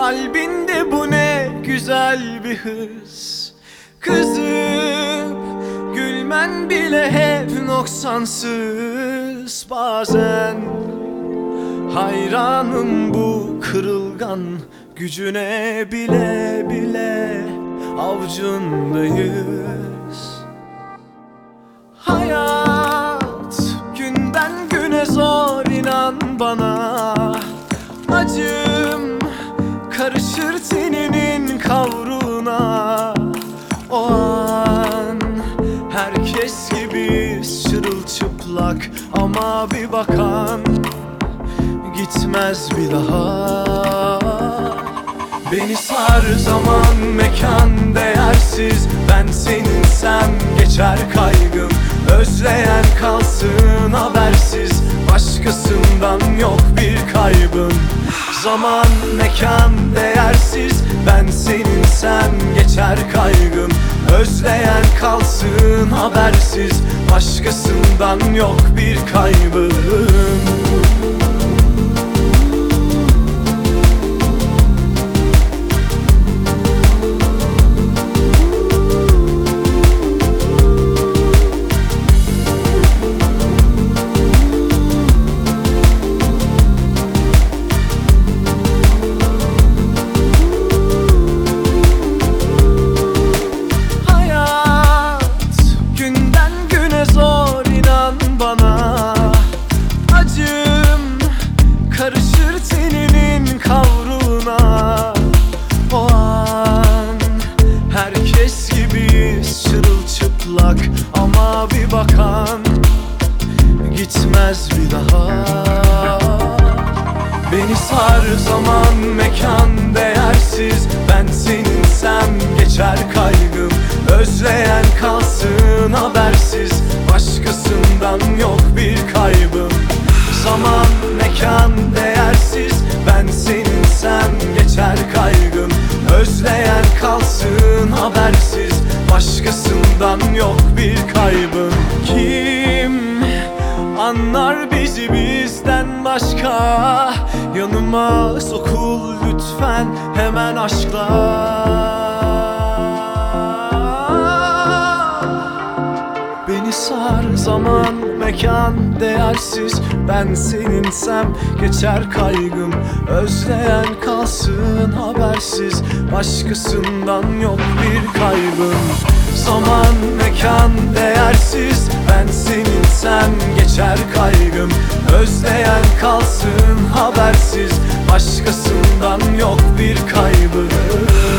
Kalbinde bu ne güzel bir hız, kızıp gülmen bile hep noksansız. Bazen hayranım bu kırılgan gücüne, bile bile avcundayız. Hayat günden güne zor, inan bana. Acım karışır teninin kavruna. O an herkes gibi çırılçıplak, ama bir bakan gitmez bir daha. Beni sar zaman mekan değersiz, ben seninsem geçer kaygım. Özleyen kalsın habersiz, başkasından yok bir kaybım. Zaman mekan değersiz, ben seninsem geçer kaygım. Özleyen kalsın habersiz, başkasından yok bir kaybım. Karışır teninin kavruna. O an herkes gibi çırılçıplak, ama bir bakan gitmez bir daha. Beni sar zaman mekan değersiz, ben seninsem geçer kaygım. Özleyen kalsın habersiz, başkasından yok bir kaybım. Zaman mekan değersiz, ben seninsem geçer kaygım. Özleyen kalsın habersiz, başkasından yok bir kaybım. Kim anlar bizi bizden başka? Yanıma sokul lütfen hemen aşkla. Beni sar zaman mekan değersiz, ben seninsem geçer kaygım. Özleyen kalsın habersiz, başkasından yok bir kaybım. Zaman mekan değersiz, ben seninsem geçer kaygım. Özleyen kalsın habersiz, başkasından yok bir kaybım.